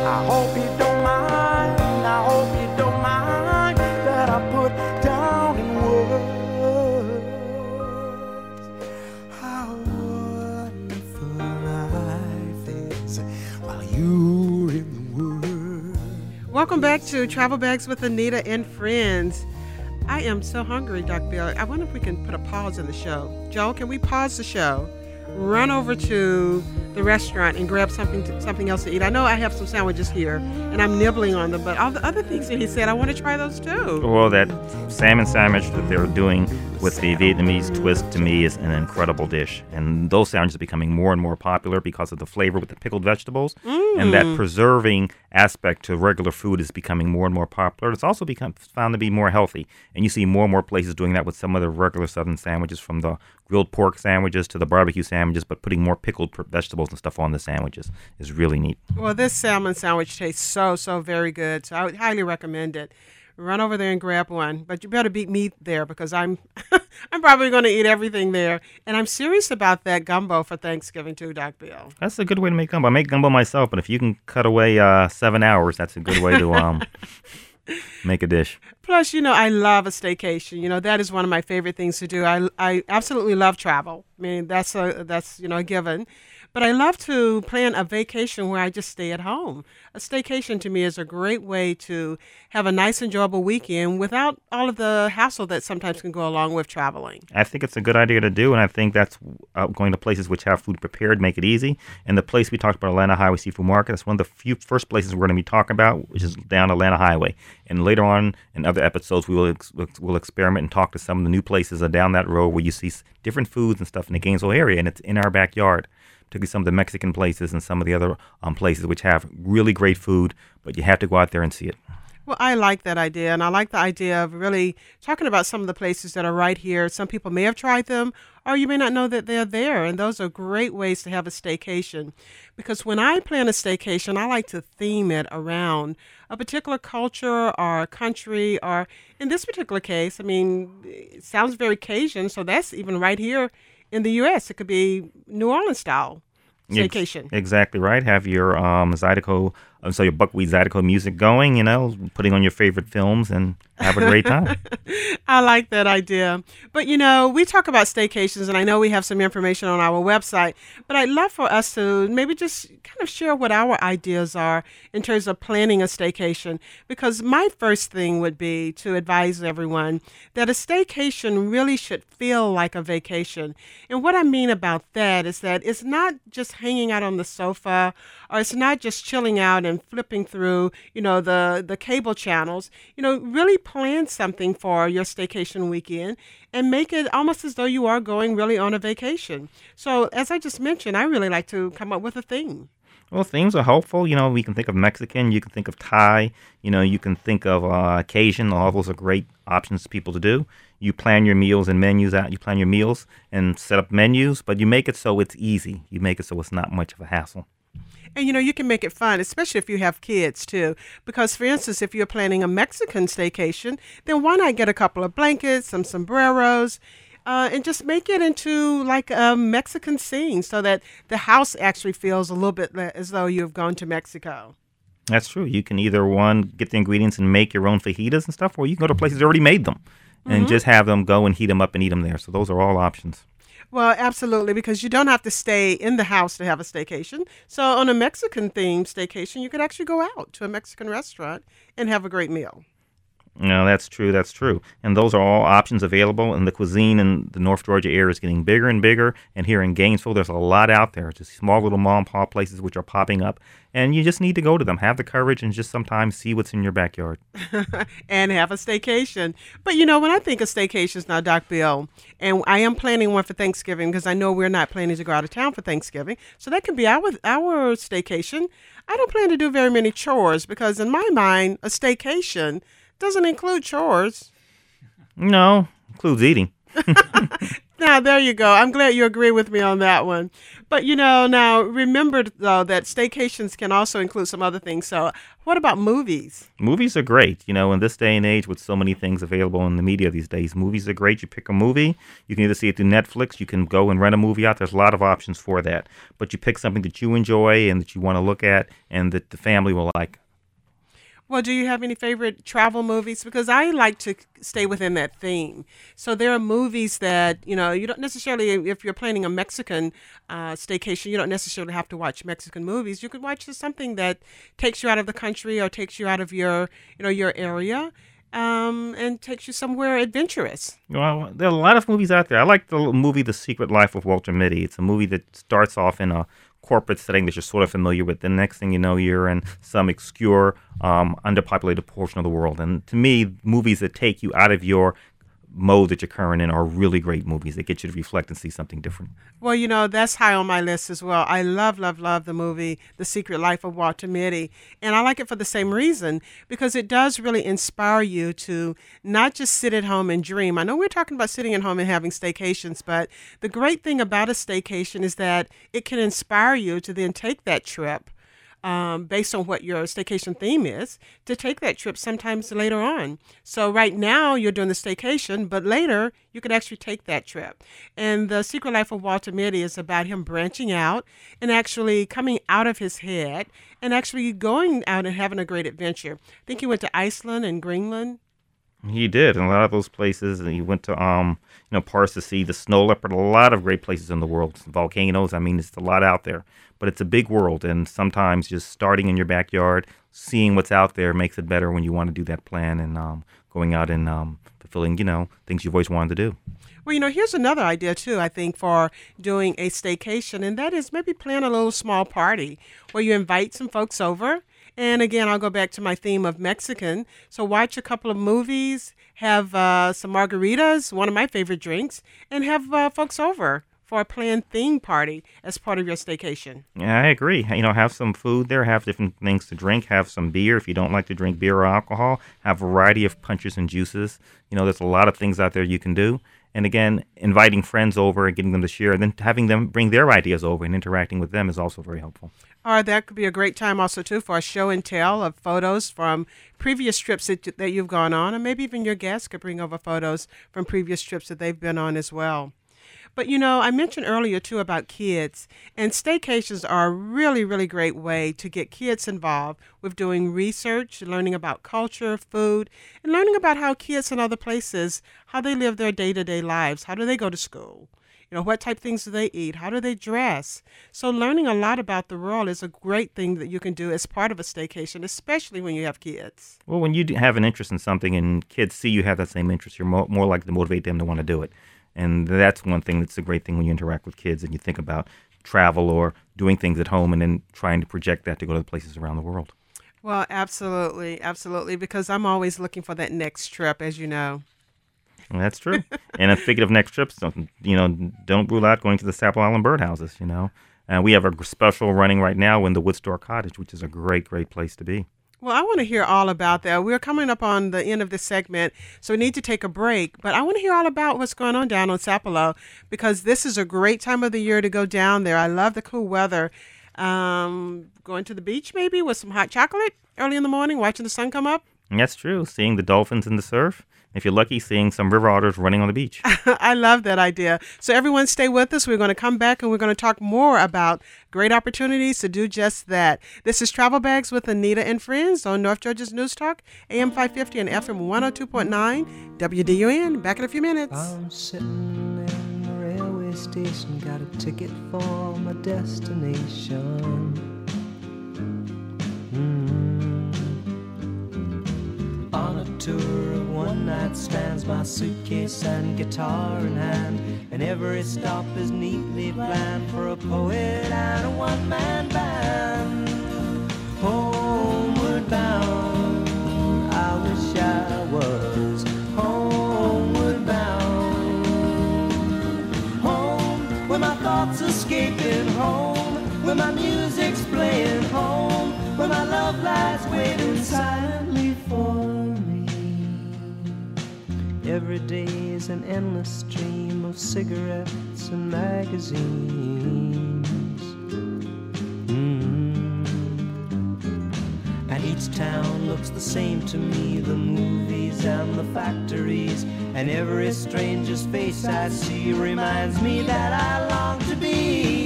I hope you don't mind, I hope you don't mind that I put down in words how wonderful life is while you're in the world. Welcome back to Travel Bags with Anita and Friends. I am so hungry, Doc Bill. I wonder if we can put a pause in the show. Joe, can we pause the show? Run over to the restaurant and grab something else to eat. I know I have some sandwiches here, and I'm nibbling on them, but all the other things that he said, I want to try those too. Well, that salmon sandwich that they're doing with the Vietnamese twist, to me, is an incredible dish. And those sandwiches are becoming more and more popular because of the flavor with the pickled vegetables. And that preserving aspect to regular food is becoming more and more popular. It's also become found to be more healthy. And you see more and more places doing that with some of the regular Southern sandwiches, from the grilled pork sandwiches to the barbecue sandwiches, but putting more pickled vegetables and stuff on the sandwiches is really neat. Well, this salmon sandwich tastes so very good, so I would highly recommend it. Run over there and grab one, but you better beat me there because I'm I'm probably going to eat everything there. And I'm serious about that gumbo for Thanksgiving too, Doc Bill. That's a good way to make gumbo. I make gumbo myself, but if you can cut away 7 hours, that's a good way to make a dish. Plus, I love a staycation. That is one of my favorite things to do. I absolutely love travel. I mean, that's a given. But I love to plan a vacation where I just stay at home. A staycation to me is a great way to have a nice, enjoyable weekend without all of the hassle that sometimes can go along with traveling. I think it's a good idea to do, and I think that's going to places which have food prepared, make it easy. And the place we talked about, Atlanta Highway Seafood Market, that's one of the first places we're going to be talking about, which is down Atlanta Highway. And later on in other episodes, we will experiment and talk to some of the new places down that road where you see different foods and stuff in the Gainesville area, and it's in our backyard. Particularly some of the Mexican places and some of the other places which have really great food, but you have to go out there and see it. Well, I like that idea, and I like the idea of really talking about some of the places that are right here. Some people may have tried them, or you may not know that they're there, and those are great ways to have a staycation. Because when I plan a staycation, I like to theme it around a particular culture or country, or in this particular case, it sounds very Cajun, so that's even right here in the U.S. It could be New Orleans style staycation. Exactly right. Have your your buckwheat Zydeco music going, putting on your favorite films and have a great time. I like that idea. But, we talk about staycations, and I know we have some information on our website, but I'd love for us to maybe just kind of share what our ideas are in terms of planning a staycation, because my first thing would be to advise everyone that a staycation really should feel like a vacation. And what I mean about that is that it's not just hanging out on the sofa, or it's not just chilling out and flipping through, the cable channels. Really plan something for your staycation weekend and make it almost as though you are going really on a vacation. So as I just mentioned, I really like to come up with a theme. Well, themes are helpful. We can think of Mexican, you can think of Thai, you can think of Cajun. All those are great options for people to do. You plan your meals and menus out. You plan your meals and set up menus, but you make it so it's easy. You make it so it's not much of a hassle. And, you can make it fun, especially if you have kids, too. Because, for instance, if you're planning a Mexican staycation, then why not get a couple of blankets, some sombreros, and just make it into like a Mexican scene so that the house actually feels a little bit as though you've gone to Mexico. That's true. You can either, get the ingredients and make your own fajitas and stuff, or you can go to places that already made them and just have them go and heat them up and eat them there. So those are all options. Well, absolutely, because you don't have to stay in the house to have a staycation. So on a Mexican-themed staycation, you could actually go out to a Mexican restaurant and have a great meal. No, that's true. That's true. And those are all options available. And the cuisine in the North Georgia area is getting bigger and bigger. And here in Gainesville, there's a lot out there. Just small little mom and pop places which are popping up. And you just need to go to them. Have the courage and just sometimes see what's in your backyard. And have a staycation. But, when I think of staycations now, Doc Bill, and I am planning one for Thanksgiving because I know we're not planning to go out of town for Thanksgiving. So that can be our staycation. I don't plan to do very many chores because in my mind, a staycation doesn't include chores. No, includes eating. Now, there you go. I'm glad you agree with me on that one. But, now remember, though, that staycations can also include some other things. So, what about movies? Movies are great. In this day and age with so many things available in the media these days, movies are great. You pick a movie, you can either see it through Netflix, you can go and rent a movie out. There's a lot of options for that. But you pick something that you enjoy and that you want to look at and that the family will like. Well, do you have any favorite travel movies? Because I like to stay within that theme. So there are movies that, you don't necessarily, if you're planning a Mexican staycation, you don't necessarily have to watch Mexican movies. You could watch something that takes you out of the country or takes you out of your area. And takes you somewhere adventurous. Well, there are a lot of movies out there. I like the movie The Secret Life of Walter Mitty. It's a movie that starts off in a corporate setting that you're sort of familiar with. The next thing you know, you're in some obscure, underpopulated portion of the world. And to me, movies that take you out of your mode that you're current in are really great movies. They get you to reflect and see something different. Well, that's high on my list as well. I love, love, love the movie The Secret Life of Walter Mitty. And I like it for the same reason, because it does really inspire you to not just sit at home and dream. I know we're talking about sitting at home and having staycations, but the great thing about a staycation is that it can inspire you to then take that trip. Based on what your staycation theme is, to take that trip sometimes later on. So right now you're doing the staycation, but later you could actually take that trip. And The Secret Life of Walter Mitty is about him branching out and actually coming out of his head and actually going out and having a great adventure. I think he went to Iceland and Greenland. He did. In a lot of those places, and he went to, Paris to see the snow leopard, a lot of great places in the world. Volcanoes, it's a lot out there. But it's a big world, and sometimes just starting in your backyard, seeing what's out there makes it better when you want to do that plan and going out and fulfilling, things you've always wanted to do. Well, here's another idea, too, I think, for doing a staycation, and that is maybe plan a little small party where you invite some folks over. And again, I'll go back to my theme of Mexican. So watch a couple of movies, have some margaritas, one of my favorite drinks, and have folks over for a planned theme party as part of your staycation. Yeah, I agree. Have some food there, have different things to drink, have some beer. If you don't like to drink beer or alcohol, have a variety of punches and juices. There's a lot of things out there you can do. And again, inviting friends over and getting them to share, and then having them bring their ideas over and interacting with them is also very helpful. Or that could be a great time also, too, for a show and tell of photos from previous trips that you've gone on, and maybe even your guests could bring over photos from previous trips that they've been on as well. But, I mentioned earlier, too, about kids, and staycations are a really, really great way to get kids involved with doing research, learning about culture, food, and learning about how kids in other places, how they live their day-to-day lives. How do they go to school? What type of things do they eat? How do they dress? So learning a lot about the world is a great thing that you can do as part of a staycation, especially when you have kids. Well, when you have an interest in something and kids see you have that same interest, you're more likely to motivate them to want to do it. And that's one thing that's a great thing when you interact with kids and you think about travel or doing things at home and then trying to project that to go to places around the world. Well, absolutely, absolutely, because I'm always looking for that next trip, as you know. Well, that's true. And thinking of next trips, don't rule out going to the Sapple Island birdhouses, And we have a special running right now in the Woodstore Cottage, which is a great, great place to be. Well, I want to hear all about that. We're coming up on the end of this segment, so we need to take a break. But I want to hear all about what's going on down on Sapelo, because this is a great time of the year to go down there. I love the cool weather. Going to the beach maybe with some hot chocolate early in the morning, watching the sun come up. That's true. Seeing the dolphins in the surf. If you're lucky, seeing some river otters running on the beach. I love that idea. So everyone stay with us. We're going to come back and we're going to talk more about great opportunities to do just that. This is Travel Bags with Anita and Friends on North Georgia's News Talk, AM 550 and FM 102.9, WDUN. Back in a few minutes. I'm sitting in the railway station, got a ticket for my destination. On a tour of one-night stands, my suitcase and guitar in hand, and every stop is neatly planned for a poet and a one-man band. Homeward bound, I wish I was homeward bound. Home, where my thoughts escaping, home, where my music's playing, home, where my love lies waiting silently for me. Every day is an endless stream of of cigarettes and magazines. And each town looks the same to me, the movies and the factories, and every stranger's face I see reminds me that I long to be